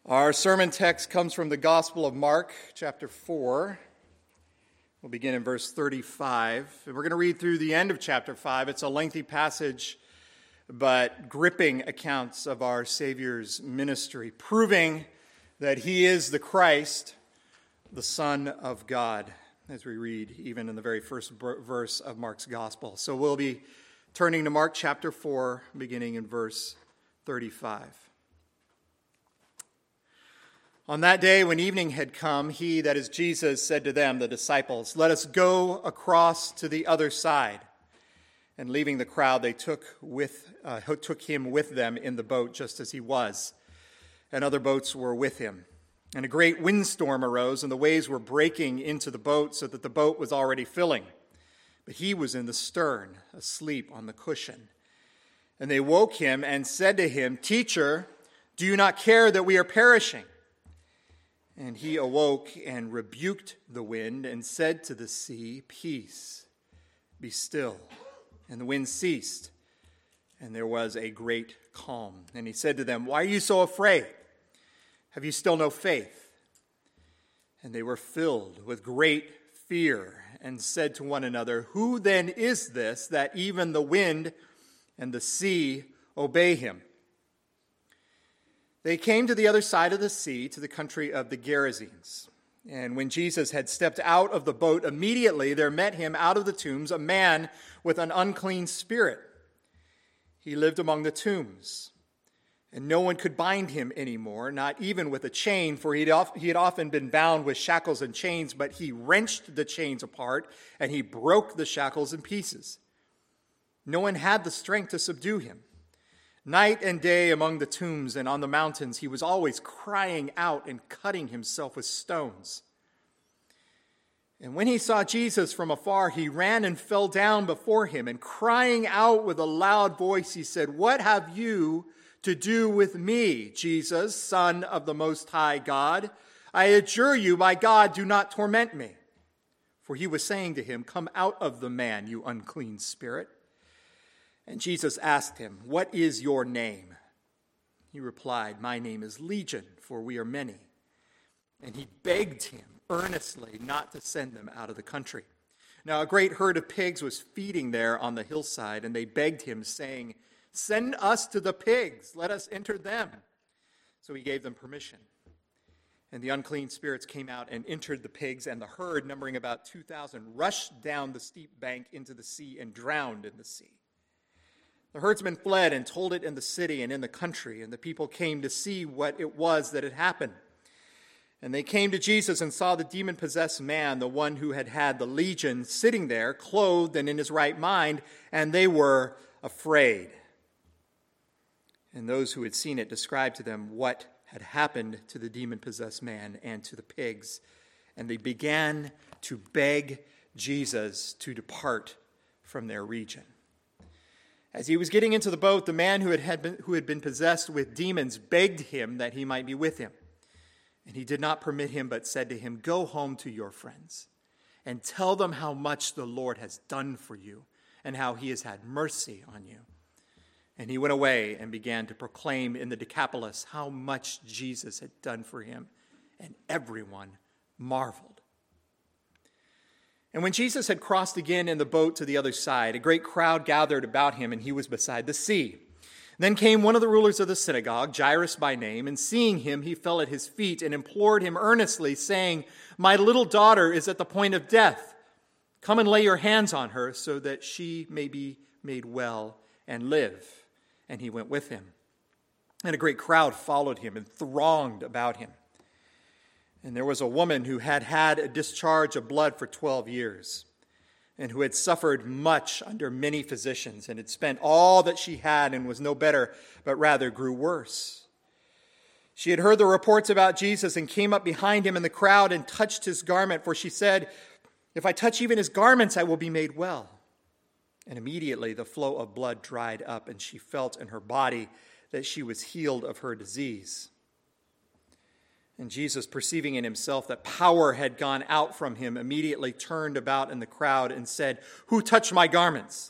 Our sermon text comes from the Gospel of Mark, chapter 4. We'll begin in verse 35. And we're going to read through the end of chapter 5. It's a lengthy passage, but gripping accounts of our Savior's ministry, proving that he is the Christ, the Son of God, as we read even in the very first verse of Mark's Gospel. So we'll be turning to Mark chapter 4, beginning in verse 35. On that day, when evening had come, he, that is Jesus, said to them, the disciples, "Let us go across to the other side." And leaving the crowd, they took him with them in the boat, just as he was. And other boats were with him. And a great windstorm arose, and the waves were breaking into the boat, so that the boat was already filling. But he was in the stern, asleep on the cushion. And they woke him and said to him, "Teacher, do you not care that we are perishing?" And he awoke and rebuked the wind and said to the sea, "Peace, be still." And the wind ceased, and there was a great calm. And he said to them, "Why are you so afraid? Have you still no faith?" And they were filled with great fear and said to one another, "Who then is this that even the wind and the sea obey him?" They came to the other side of the sea, to the country of the Gerasenes. And when Jesus had stepped out of the boat, immediately there met him out of the tombs a man with an unclean spirit. He lived among the tombs, and no one could bind him anymore, not even with a chain, for he had often been bound with shackles and chains, but he wrenched the chains apart, and he broke the shackles in pieces. No one had the strength to subdue him. Night and day among the tombs and on the mountains, he was always crying out and cutting himself with stones. And when he saw Jesus from afar, he ran and fell down before him, and crying out with a loud voice, he said, "What have you to do with me, Jesus, Son of the Most High God? I adjure you by God, do not torment me." For he was saying to him, "Come out of the man, you unclean spirit." And Jesus asked him, "What is your name?" He replied, "My name is Legion, for we are many." And he begged him earnestly not to send them out of the country. Now a great herd of pigs was feeding there on the hillside, and they begged him, saying, "Send us to the pigs, let us enter them." So he gave them permission. And the unclean spirits came out and entered the pigs, and the herd, numbering about 2,000, rushed down the steep bank into the sea and drowned in the sea. The herdsmen fled and told it in the city and in the country, and the people came to see what it was that had happened. And they came to Jesus and saw the demon-possessed man, the one who had had the legion, sitting there, clothed and in his right mind, and they were afraid. And those who had seen it described to them what had happened to the demon-possessed man and to the pigs. And they began to beg Jesus to depart from their region. As he was getting into the boat, the man who had been possessed with demons begged him that he might be with him. And he did not permit him, but said to him, "Go home to your friends and tell them how much the Lord has done for you and how he has had mercy on you." And he went away and began to proclaim in the Decapolis how much Jesus had done for him, and everyone marveled. And when Jesus had crossed again in the boat to the other side, a great crowd gathered about him, and he was beside the sea. Then came one of the rulers of the synagogue, Jairus by name, and seeing him, he fell at his feet and implored him earnestly, saying, "My little daughter is at the point of death. Come and lay your hands on her so that she may be made well and live." And he went with him. And a great crowd followed him and thronged about him. And there was a woman who had had a discharge of blood for 12 years, and who had suffered much under many physicians, and had spent all that she had, and was no better, but rather grew worse. She had heard the reports about Jesus, and came up behind him in the crowd, and touched his garment, for she said, "If I touch even his garments, I will be made well." And immediately the flow of blood dried up, and she felt in her body that she was healed of her disease. And Jesus, perceiving in himself that power had gone out from him, immediately turned about in the crowd and said, "Who touched my garments?"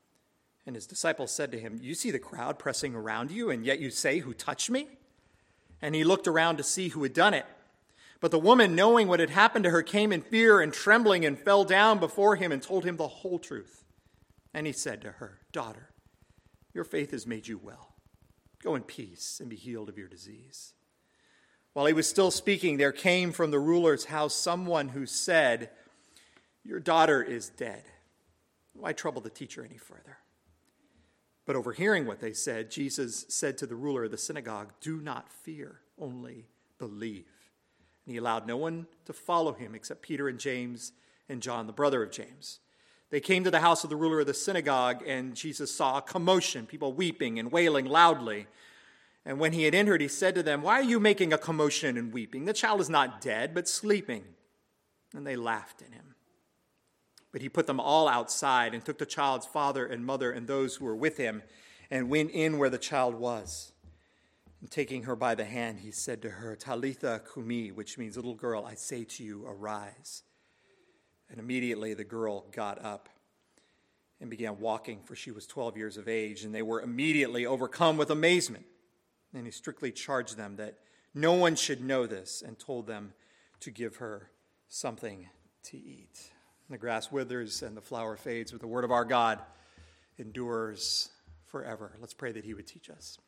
And his disciples said to him, "You see the crowd pressing around you, and yet you say, 'Who touched me?'" and he looked around to see who had done it. But the woman, knowing what had happened to her, came in fear and trembling and fell down before him and told him the whole truth. And he said to her, "Daughter, your faith has made you well. Go in peace and be healed of your disease." While he was still speaking, there came from the ruler's house someone who said, "Your daughter is dead. Why trouble the teacher any further?" But overhearing what they said, Jesus said to the ruler of the synagogue, "Do not fear, only believe." And he allowed no one to follow him except Peter and James and John, the brother of James. They came to the house of the ruler of the synagogue, and Jesus saw a commotion, people weeping and wailing loudly. And when he had entered, he said to them, "Why are you making a commotion and weeping? The child is not dead, but sleeping." And they laughed at him. But he put them all outside and took the child's father and mother and those who were with him and went in where the child was. And taking her by the hand, he said to her, "Talitha kumi," which means, "Little girl, I say to you, arise." And immediately the girl got up and began walking, for she was 12 years of age. And they were immediately overcome with amazement. And he strictly charged them that no one should know this, and told them to give her something to eat. The grass withers and the flower fades, but the word of our God endures forever. Let's pray that he would teach us.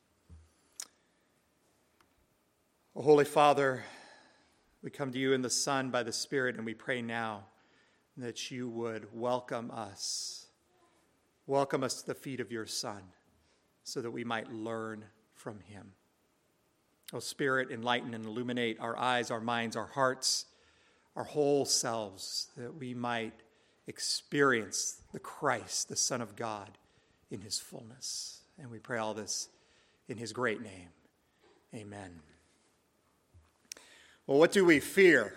O Holy Father, we come to you in the Son by the Spirit, and we pray now that you would welcome us. Welcome us to the feet of your Son, so that we might learn from him. O Spirit, enlighten and illuminate our eyes, our minds, our hearts, our whole selves, that we might experience the Christ, the Son of God, in his fullness. And we pray all this in his great name. Amen. Well, what do we fear?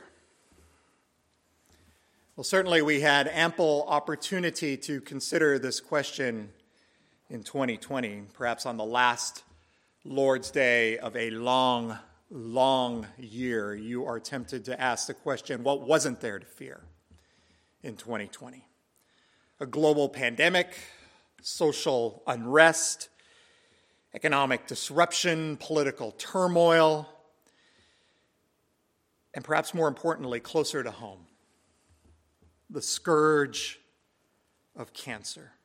Well, certainly we had ample opportunity to consider this question in 2020, perhaps on the last Lord's Day of a long, long year. You are tempted to ask the question, what wasn't there to fear in 2020? A global pandemic, social unrest, economic disruption, political turmoil, and perhaps more importantly, closer to home, the scourge of cancer,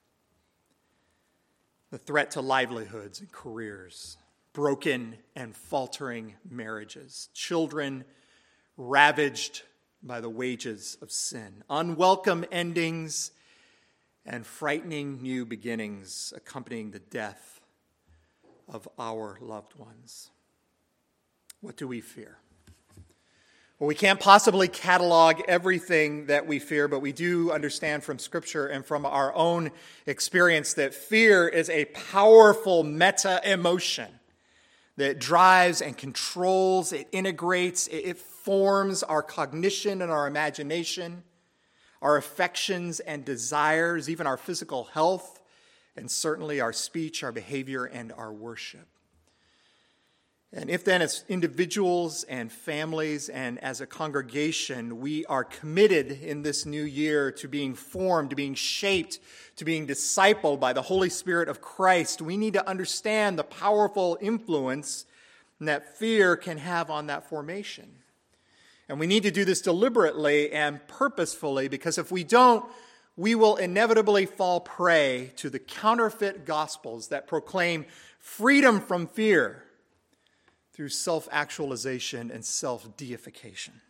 the threat to livelihoods and careers, broken and faltering marriages, children ravaged by the wages of sin, unwelcome endings, and frightening new beginnings accompanying the death of our loved ones. What do we fear? Well, we can't possibly catalog everything that we fear, but we do understand from Scripture and from our own experience that fear is a powerful meta-emotion that drives and controls, it integrates, it forms our cognition and our imagination, our affections and desires, even our physical health, and certainly our speech, our behavior, and our worship. And if then as individuals and families and as a congregation, we are committed in this new year to being formed, to being shaped, to being discipled by the Holy Spirit of Christ, we need to understand the powerful influence that fear can have on that formation. And we need to do this deliberately and purposefully, because if we don't, we will inevitably fall prey to the counterfeit gospels that proclaim freedom from fear through self-actualization and self-deification.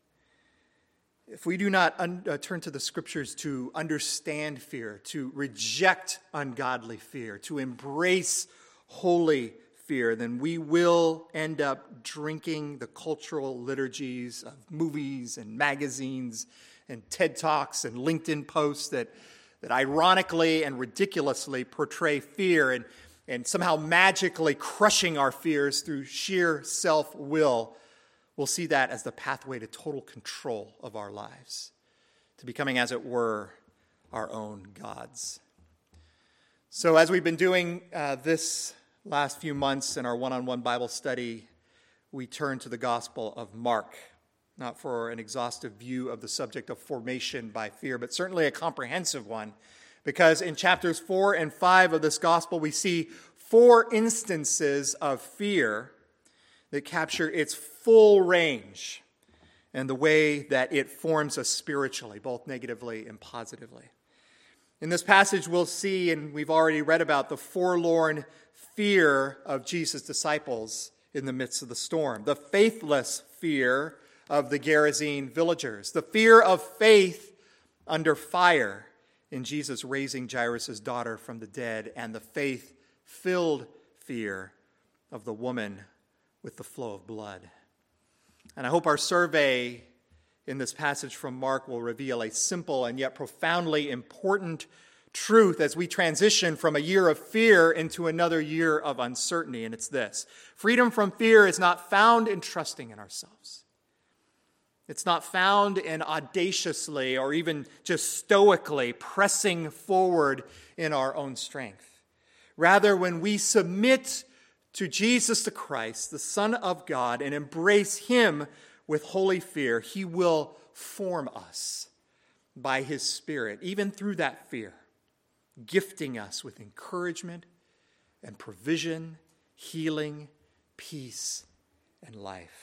If we do not turn to the Scriptures to understand fear, to reject ungodly fear, to embrace holy fear, then we will end up drinking the cultural liturgies of movies and magazines and TED Talks and LinkedIn posts that ironically and ridiculously portray fear and somehow magically crushing our fears through sheer self-will. We'll see that as the pathway to total control of our lives, to becoming, as it were, our own gods. So as we've been doing this last few months in our one-on-one Bible study, we turn to the Gospel of Mark, not for an exhaustive view of the subject of formation by fear, but certainly a comprehensive one, because in chapters 4 and 5 of this gospel, we see 4 instances of fear that capture its full range and the way that it forms us spiritually, both negatively and positively. In this passage, we'll see, and we've already read about, the forlorn fear of Jesus' disciples in the midst of the storm, the faithless fear of the Gerasene villagers, the fear of faith under fire in Jesus raising Jairus' daughter from the dead, and the faith-filled fear of the woman with the flow of blood. And I hope our survey in this passage from Mark will reveal a simple and yet profoundly important truth as we transition from a year of fear into another year of uncertainty, and it's this: freedom from fear is not found in trusting in ourselves. It's not found in audaciously or even just stoically pressing forward in our own strength. Rather, when we submit to Jesus the Christ, the Son of God, and embrace him with holy fear, he will form us by his Spirit, even through that fear, gifting us with encouragement and provision, healing, peace, and life.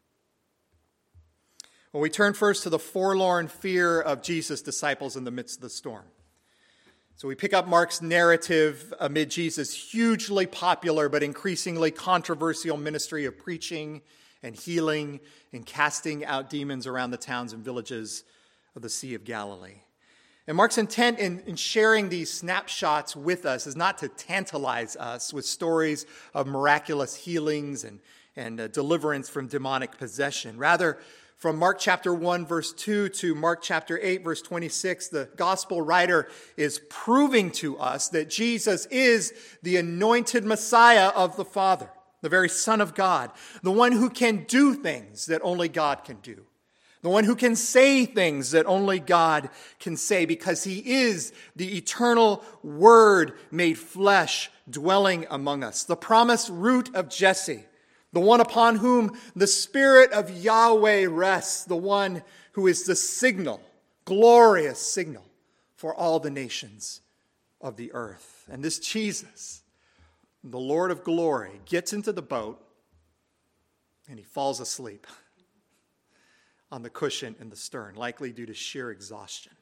Well, we turn first to the forlorn fear of Jesus' disciples in the midst of the storm. So we pick up Mark's narrative amid Jesus' hugely popular but increasingly controversial ministry of preaching and healing and casting out demons around the towns and villages of the Sea of Galilee. And Mark's intent in sharing these snapshots with us is not to tantalize us with stories of miraculous healings and deliverance from demonic possession. Rather, from Mark chapter 1, verse 2 to Mark chapter 8, verse 26, the gospel writer is proving to us that Jesus is the anointed Messiah of the Father, the very Son of God, the one who can do things that only God can do, the one who can say things that only God can say, because he is the eternal Word made flesh dwelling among us, the promised root of Jesse, the one upon whom the Spirit of Yahweh rests, the one who is the signal, glorious signal for all the nations of the earth. And this Jesus, the Lord of glory, gets into the boat and he falls asleep on the cushion in the stern, likely due to sheer exhaustion.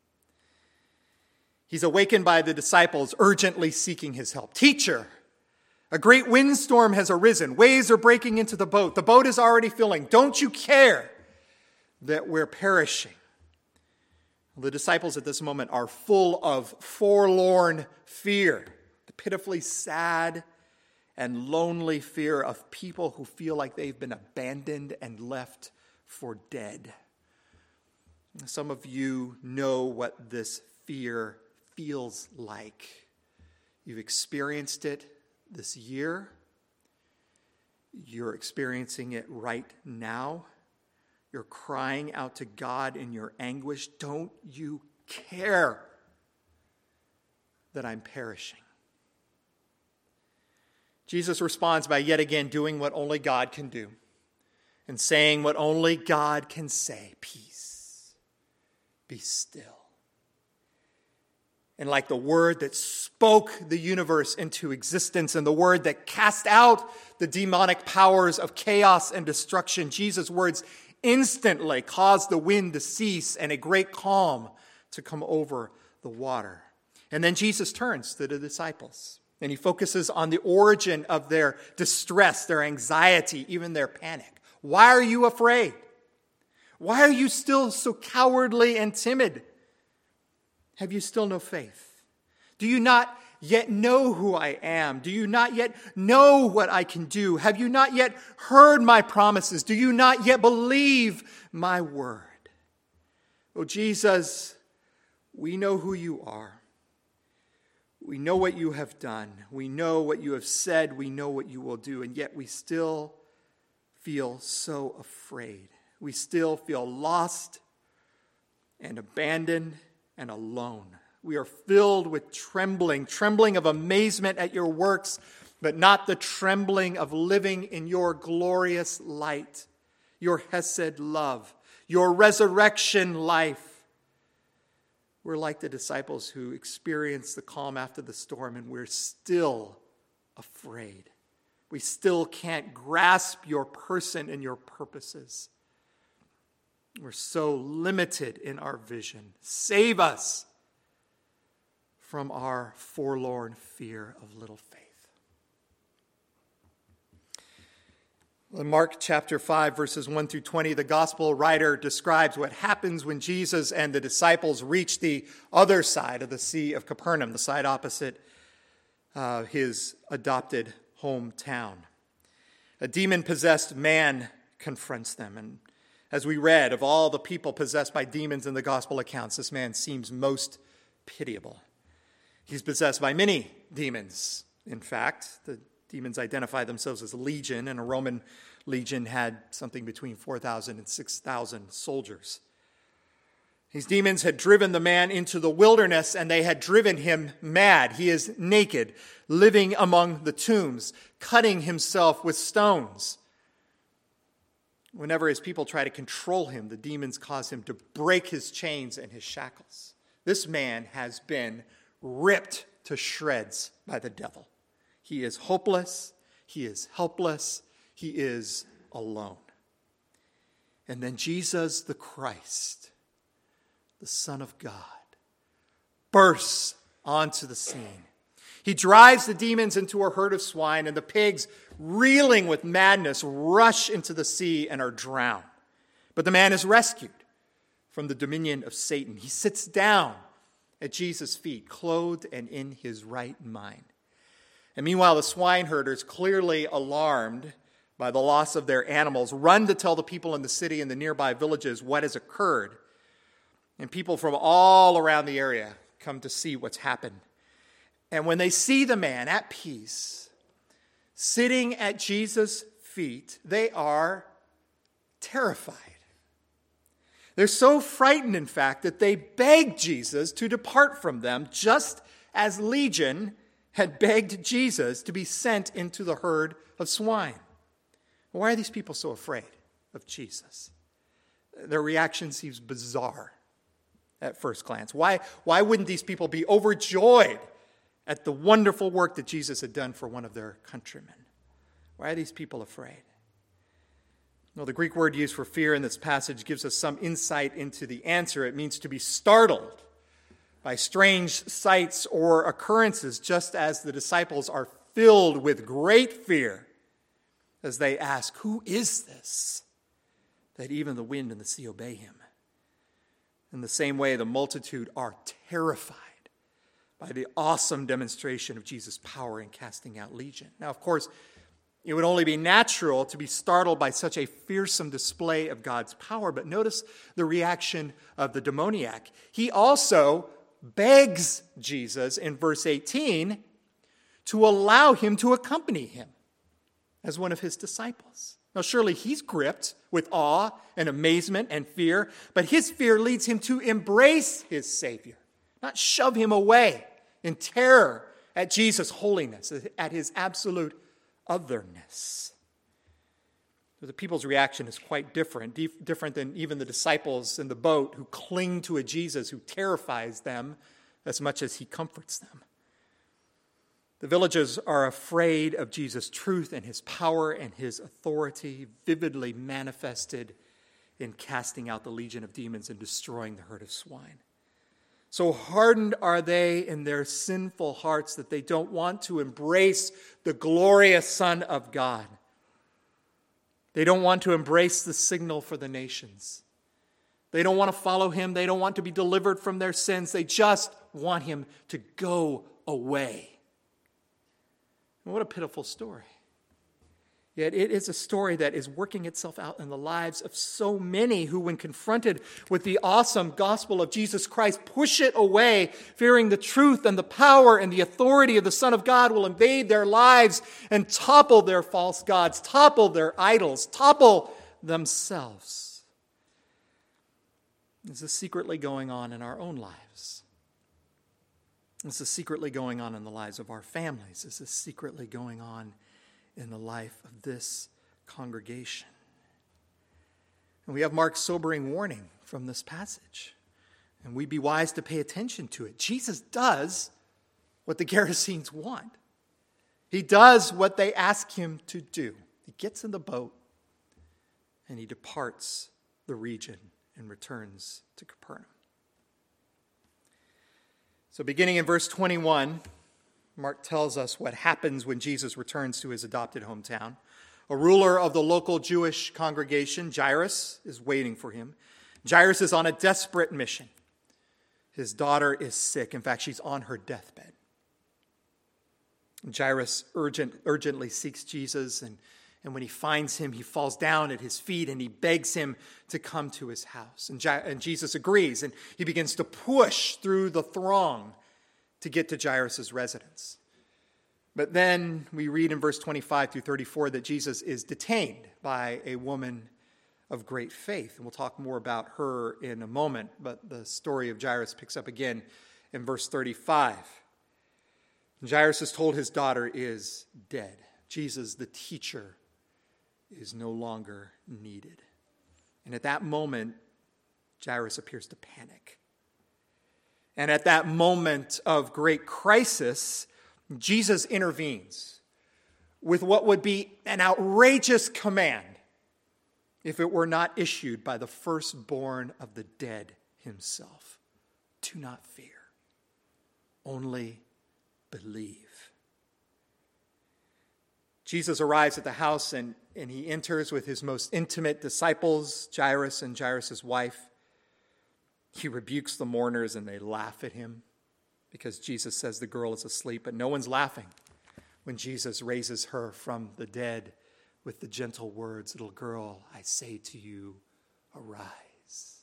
He's awakened by the disciples urgently seeking his help. "Teacher, a great windstorm has arisen. Waves are breaking into the boat. The boat is already filling. Don't you care that we're perishing?" The disciples at this moment are full of forlorn fear, the pitifully sad and lonely fear of people who feel like they've been abandoned and left for dead. Some of you know what this fear feels like. You've experienced it this year. You're experiencing it right now. You're crying out to God in your anguish. Don't you care that I'm perishing? Jesus responds by yet again doing what only God can do and saying what only God can say: "Peace, be still." And like the word that spoke the universe into existence and the word that cast out the demonic powers of chaos and destruction, Jesus' words instantly caused the wind to cease and a great calm to come over the water. And then Jesus turns to the disciples and he focuses on the origin of their distress, their anxiety, even their panic. Why are you afraid? Why are you still so cowardly and timid? Have you still no faith? Do you not yet know who I am? Do you not yet know what I can do? Have you not yet heard my promises? Do you not yet believe my word? Oh, Jesus, we know who you are. We know what you have done. We know what you have said. We know what you will do. And yet we still feel so afraid. We still feel lost and abandoned and alone. We are filled with trembling of amazement at your works, but not the trembling of living in your glorious light, your Hesed love, your resurrection life. We're like the disciples who experienced the calm after the storm, and we're still afraid. We still can't grasp your person and your purposes. We're so limited in our vision. Save us from our forlorn fear of little faith. In Mark chapter 5, verses 1 through 20, the gospel writer describes what happens when Jesus and the disciples reach the other side of the Sea of Capernaum, the side opposite his adopted hometown. A demon-possessed man confronts them. And as we read, of all the people possessed by demons in the gospel accounts, this man seems most pitiable. He's possessed by many demons. In fact, the demons identify themselves as a legion, and a Roman legion had something between 4,000 and 6,000 soldiers. These demons had driven the man into the wilderness, and they had driven him mad. He is naked, living among the tombs, cutting himself with stones. Whenever his people try to control him, the demons cause him to break his chains and his shackles. This man has been ripped to shreds by the devil. He is hopeless, he is helpless, he is alone. And then Jesus the Christ, the Son of God, bursts onto the scene. He drives the demons into a herd of swine, and the pigs, reeling with madness, rush into the sea and are drowned. But the man is rescued from the dominion of Satan. He sits down at Jesus' feet, clothed and in his right mind. And meanwhile, the swineherders, clearly alarmed by the loss of their animals, run to tell the people in the city and the nearby villages what has occurred. And people from all around the area come to see what's happened. And when they see the man at peace, sitting at Jesus' feet, they are terrified. They're so frightened, in fact, that they beg Jesus to depart from them, just as Legion had begged Jesus to be sent into the herd of swine. Why are these people so afraid of Jesus? Their reaction seems bizarre at first glance. Why wouldn't these people be overjoyed at the wonderful work that Jesus had done for one of their countrymen? Why are these people afraid? Well, the Greek word used for fear in this passage gives us some insight into the answer. It means to be startled by strange sights or occurrences, just as the disciples are filled with great fear as they ask, "Who is this, that even the wind and the sea obey him?" In the same way, the multitude are terrified by the awesome demonstration of Jesus' power in casting out legion. Now, of course, it would only be natural to be startled by such a fearsome display of God's power, but notice the reaction of the demoniac. He also begs Jesus in verse 18 to allow him to accompany him as one of his disciples. Now, surely he's gripped with awe and amazement and fear, but his fear leads him to embrace his Savior, not shove him away in terror at Jesus' holiness, at his absolute otherness. The people's reaction is quite different than even the disciples in the boat who cling to a Jesus who terrifies them as much as he comforts them. The villagers are afraid of Jesus' truth and his power and his authority, vividly manifested in casting out the legion of demons and destroying the herd of swine. So hardened are they in their sinful hearts that they don't want to embrace the glorious Son of God. They don't want to embrace the signal for the nations. They don't want to follow him. They don't want to be delivered from their sins. They just want him to go away. And what a pitiful story. Yet it is a story that is working itself out in the lives of so many who, when confronted with the awesome gospel of Jesus Christ, push it away, fearing the truth and the power and the authority of the Son of God will invade their lives and topple their false gods, topple their idols, topple themselves. This is secretly going on in our own lives. This is secretly going on in the lives of our families. This is secretly going on in the life of this congregation. And we have Mark's sobering warning from this passage. And we'd be wise to pay attention to it. Jesus does what the Gerasenes want. He does what they ask him to do. He gets in the boat and he departs the region and returns to Capernaum. So beginning in verse 21, Mark tells us what happens when Jesus returns to his adopted hometown. A ruler of the local Jewish congregation, Jairus, is waiting for him. Jairus is on a desperate mission. His daughter is sick. In fact, she's on her deathbed. Jairus urgently seeks Jesus, and when he finds him, he falls down at his feet and he begs him to come to his house. And Jesus agrees, and he begins to push through the throng to get to Jairus' residence. But then we read in verse 25 through 34 that Jesus is detained by a woman of great faith. And we'll talk more about her in a moment, but the story of Jairus picks up again in verse 35. Jairus is told his daughter is dead. Jesus, the teacher, is no longer needed. And at that moment, Jairus appears to panic. And at that moment of great crisis, Jesus intervenes with what would be an outrageous command if it were not issued by the firstborn of the dead himself. Do not fear, only believe. Jesus arrives at the house and he enters with his most intimate disciples, Jairus and Jairus' wife. He rebukes the mourners and they laugh at him because Jesus says the girl is asleep, but no one's laughing when Jesus raises her from the dead with the gentle words, "Little girl, I say to you, arise."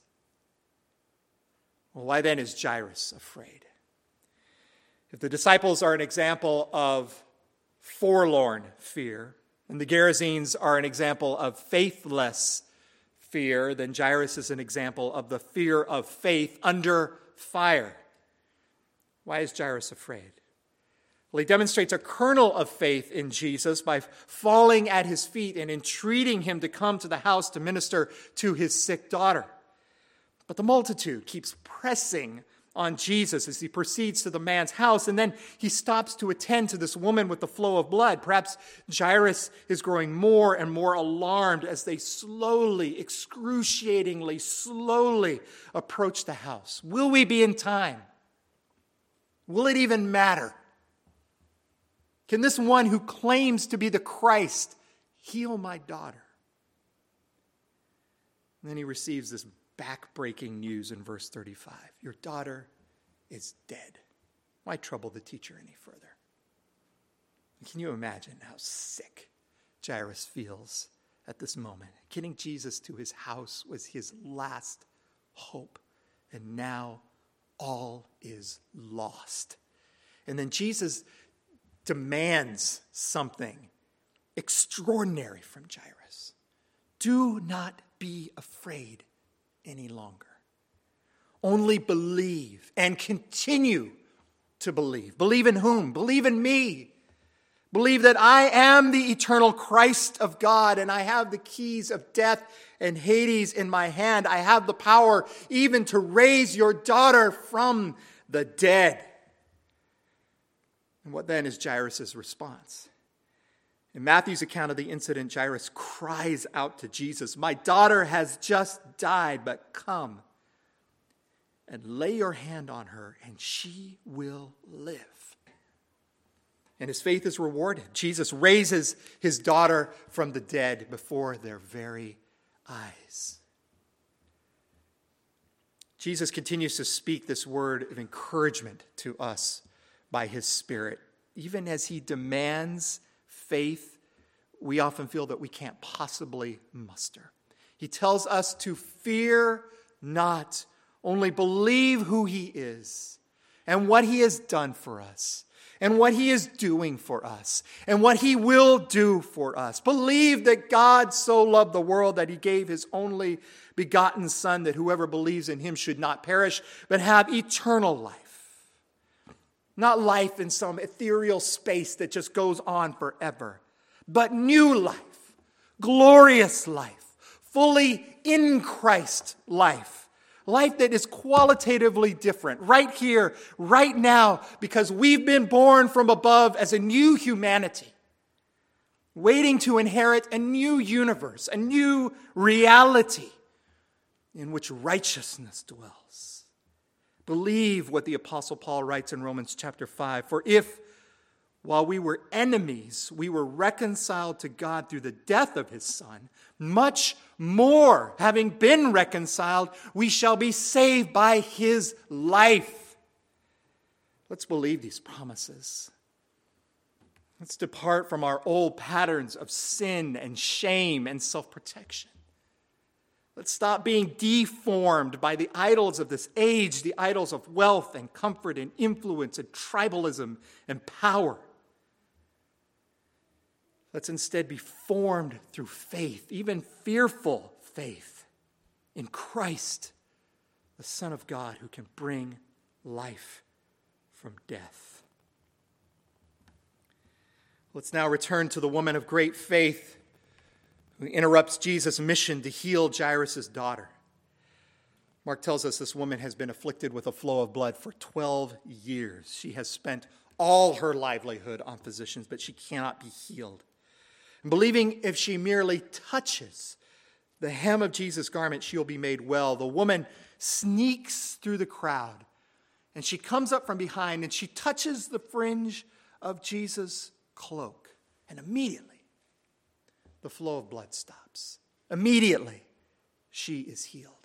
Well, why then is Jairus afraid? If the disciples are an example of forlorn fear, and the Gerasenes are an example of faithless fear, then Jairus is an example of the fear of faith under fire. Why is Jairus afraid? Well, he demonstrates a kernel of faith in Jesus by falling at his feet and entreating him to come to the house to minister to his sick daughter. But the multitude keeps pressing on Jesus as he proceeds to the man's house, and then he stops to attend to this woman with the flow of blood. Perhaps Jairus is growing more and more alarmed as they slowly, excruciatingly, slowly approach the house. Will we be in time? Will it even matter? Can this one who claims to be the Christ heal my daughter? And then he receives this back-breaking news in verse 35. Your daughter is dead. Why trouble the teacher any further? Can you imagine how sick Jairus feels at this moment? Getting Jesus to his house was his last hope, and now all is lost. And then Jesus demands something extraordinary from Jairus. Do not be afraid any longer. Only believe and continue to believe. Believe in whom? Believe in me. Believe that I am the eternal Christ of God and I have the keys of death and Hades in my hand. I have the power even to raise your daughter from the dead. And what then is Jairus' response? In Matthew's account of the incident, Jairus cries out to Jesus, "My daughter has just died, but come and lay your hand on her, and she will live." And his faith is rewarded. Jesus raises his daughter from the dead before their very eyes. Jesus continues to speak this word of encouragement to us by his Spirit. Even as he demands faith we often feel that we can't possibly muster. He tells us to fear not, only believe who he is and what he has done for us and what he is doing for us and what he will do for us. Believe that God so loved the world that he gave his only begotten Son, that whoever believes in him should not perish but have eternal life. Not life in some ethereal space that just goes on forever, but new life, glorious life, fully in Christ life, Life that is qualitatively different, right here, right now, because we've been born from above as a new humanity, waiting to inherit a new universe, a new reality in which righteousness dwells. Believe what the Apostle Paul writes in Romans chapter 5. For if, while we were enemies, we were reconciled to God through the death of his Son, much more, having been reconciled, we shall be saved by his life. Let's believe these promises. Let's depart from our old patterns of sin and shame and self-protection. Let's stop being deformed by the idols of this age, the idols of wealth and comfort and influence and tribalism and power. Let's instead be formed through faith, even fearful faith, in Christ, the Son of God, who can bring life from death. Let's now return to the woman of great faith who interrupts Jesus' mission to heal Jairus' daughter. Mark tells us this woman has been afflicted with a flow of blood for 12 years. She has spent all her livelihood on physicians, but she cannot be healed. And believing if she merely touches the hem of Jesus' garment, she'll be made well. The woman sneaks through the crowd, and she comes up from behind, and she touches the fringe of Jesus' cloak. And immediately, the flow of blood stops. Immediately, she is healed.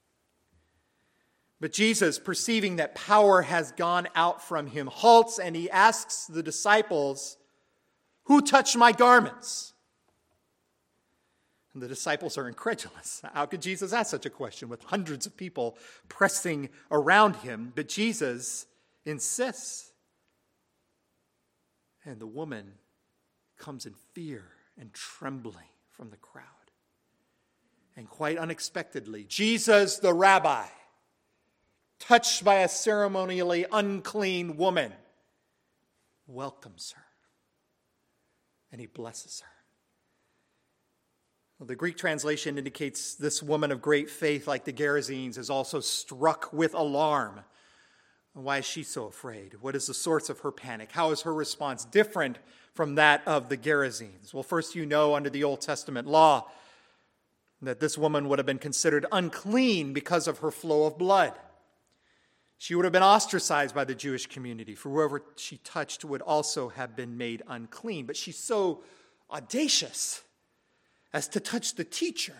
But Jesus, perceiving that power has gone out from him, halts and he asks the disciples, "Who touched my garments?" And the disciples are incredulous. How could Jesus ask such a question with hundreds of people pressing around him? But Jesus insists. And the woman comes in fear and trembling from the crowd. And quite unexpectedly, Jesus, the rabbi, touched by a ceremonially unclean woman, welcomes her. And he blesses her. Well, the Greek translation indicates this woman of great faith, like the Gerasenes, is also struck with alarm. Why is she so afraid? What is the source of her panic? How is her response different from that of the Gerasenes? Well, first, you know, under the Old Testament law, that this woman would have been considered unclean because of her flow of blood. She would have been ostracized by the Jewish community, for whoever she touched would also have been made unclean. But she's so audacious as to touch the teacher.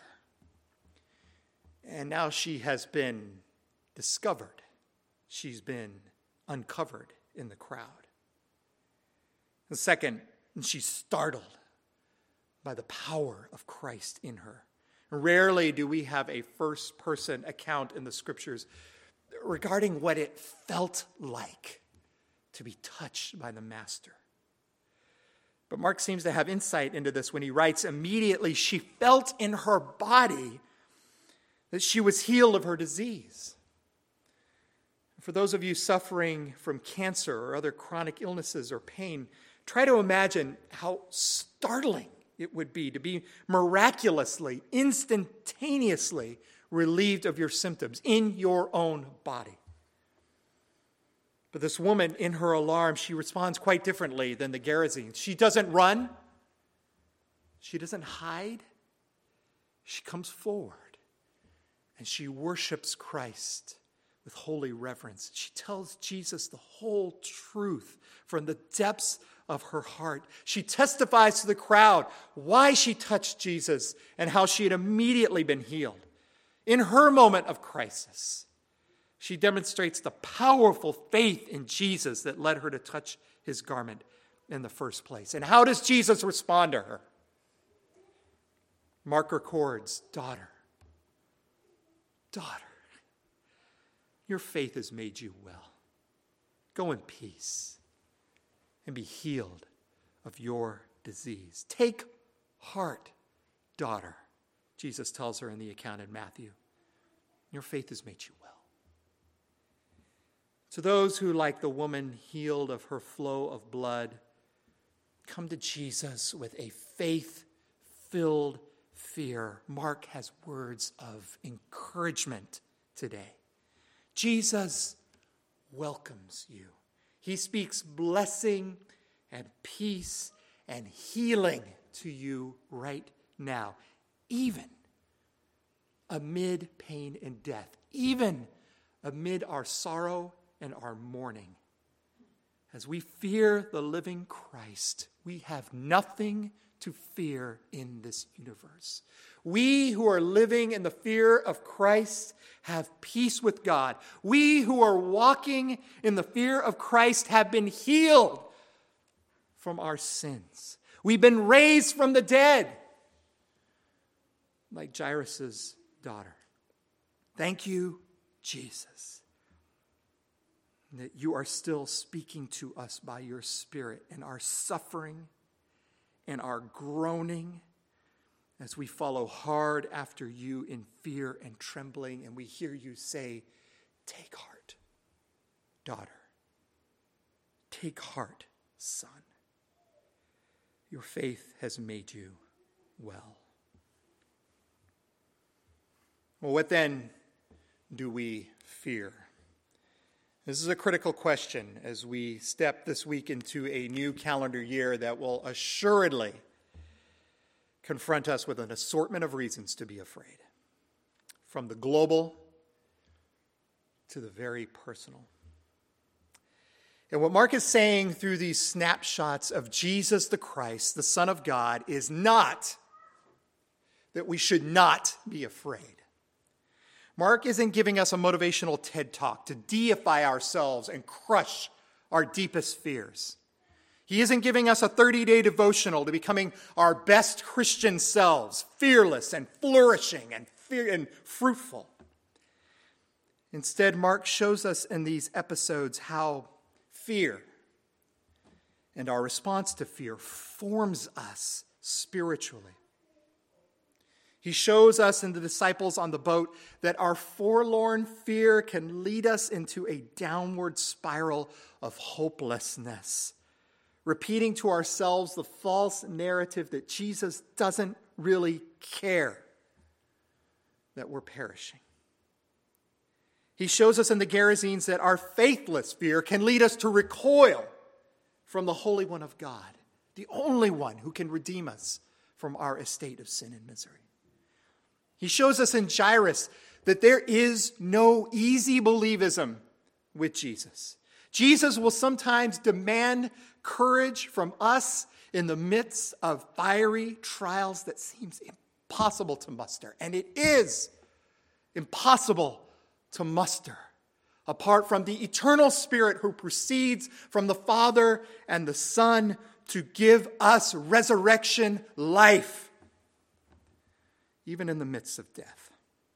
And now she has been discovered. She's been uncovered in the crowd. And second, she's startled by the power of Christ in her. Rarely do we have a first-person account in the Scriptures regarding what it felt like to be touched by the Master. But Mark seems to have insight into this when he writes, immediately she felt in her body that she was healed of her disease. For those of you suffering from cancer or other chronic illnesses or pain, try to imagine how startling it would be to be miraculously, instantaneously relieved of your symptoms in your own body. But this woman, in her alarm, she responds quite differently than the Gerasenes. She doesn't run. She doesn't hide. She comes forward and she worships Christ with holy reverence. She tells Jesus the whole truth from the depths of her heart. She testifies to the crowd why she touched Jesus and how she had immediately been healed. In her moment of crisis, she demonstrates the powerful faith in Jesus that led her to touch his garment in the first place. And how does Jesus respond to her? Mark records, daughter, your faith has made you well. Go in peace and be healed of your disease. Take heart, daughter, Jesus tells her in the account in Matthew. Your faith has made you well. To those who, like the woman healed of her flow of blood, come to Jesus with a faith-filled fear, Mark has words of encouragement today. Jesus welcomes you. He speaks blessing and peace and healing to you right now, even amid pain and death, even amid our sorrow and our mourning. As we fear the living Christ, we have nothing to fear in this universe. We who are living in the fear of Christ have peace with God. We who are walking in the fear of Christ have been healed from our sins. We've been raised from the dead, like Jairus' daughter. Thank you, Jesus, that you are still speaking to us by your Spirit in our suffering and our groaning as we follow hard after you in fear and trembling, and we hear you say, take heart, daughter. Take heart, son. Your faith has made you well. Well, what then do we fear? This is a critical question as we step this week into a new calendar year that will assuredly confront us with an assortment of reasons to be afraid, from the global to the very personal. And what Mark is saying through these snapshots of Jesus the Christ, the Son of God, is not that we should not be afraid. Mark isn't giving us a motivational TED Talk to deify ourselves and crush our deepest fears. He isn't giving us a 30-day devotional to becoming our best Christian selves, fearless and flourishing and fruitful. Instead, Mark shows us in these episodes how fear and our response to fear forms us spiritually. He shows us and the disciples on the boat that our forlorn fear can lead us into a downward spiral of hopelessness, repeating to ourselves the false narrative that Jesus doesn't really care that we're perishing. He shows us in the Gerasenes that our faithless fear can lead us to recoil from the Holy One of God, the only one who can redeem us from our estate of sin and misery. He shows us in Jairus that there is no easy believism with Jesus. Jesus will sometimes demand courage from us in the midst of fiery trials that seems impossible to muster. And it is impossible to muster apart from the eternal Spirit who proceeds from the Father and the Son to give us resurrection life, even in the midst of death.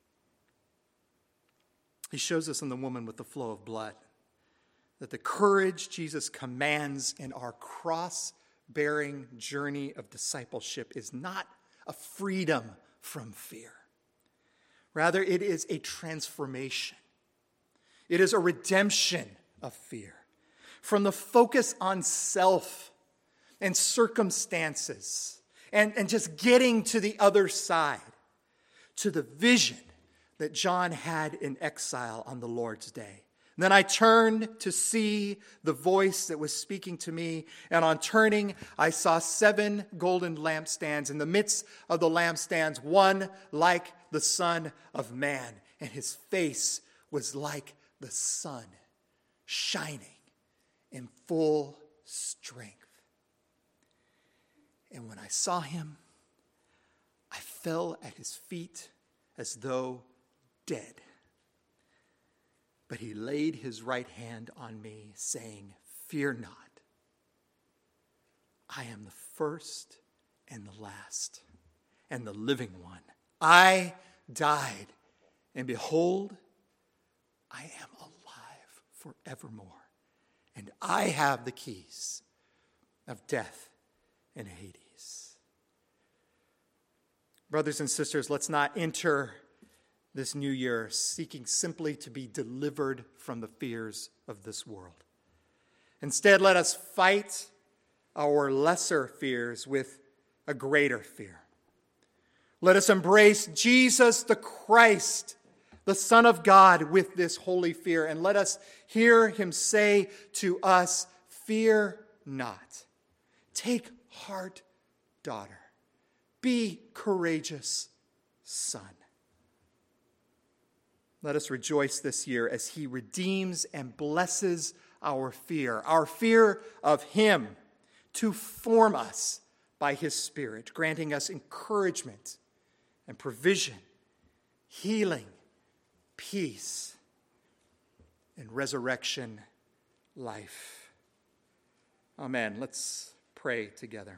He shows us in the woman with the flow of blood that the courage Jesus commands in our cross-bearing journey of discipleship is not a freedom from fear. Rather, it is a transformation. It is a redemption of fear from the focus on self and circumstances and just getting to the other side to the vision that John had in exile on the Lord's day. And then I turned to see the voice that was speaking to me, and on turning, I saw 7 golden lampstands. In the midst of the lampstands, one like the Son of Man, and his face was like the sun, shining in full strength. And when I saw him, I fell at his feet as though dead. But he laid his right hand on me, saying, "Fear not. I am the first and the last and the living one. I died, and behold, I am alive forevermore. And I have the keys of death and Hades." Brothers and sisters, let's not enter this new year seeking simply to be delivered from the fears of this world. Instead, let us fight our lesser fears with a greater fear. Let us embrace Jesus the Christ, the Son of God, with this holy fear. And let us hear him say to us, fear not. Take heart, daughter. Be courageous, son. Let us rejoice this year as he redeems and blesses our fear of him, to form us by his Spirit, granting us encouragement and provision, healing, peace, and resurrection life. Amen. Let's pray together.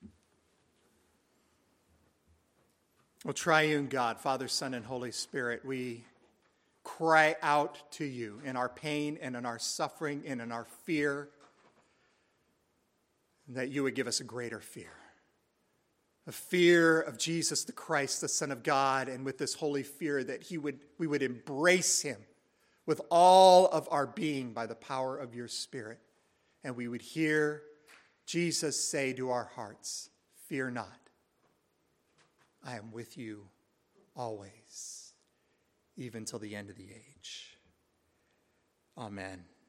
O triune God, Father, Son, and Holy Spirit, we cry out to you in our pain and in our suffering and in our fear, that you would give us a greater fear. A fear of Jesus the Christ, the Son of God, and with this holy fear that we would embrace him with all of our being by the power of your Spirit. And we would hear Jesus say to our hearts, fear not. I am with you always, even till the end of the age. Amen.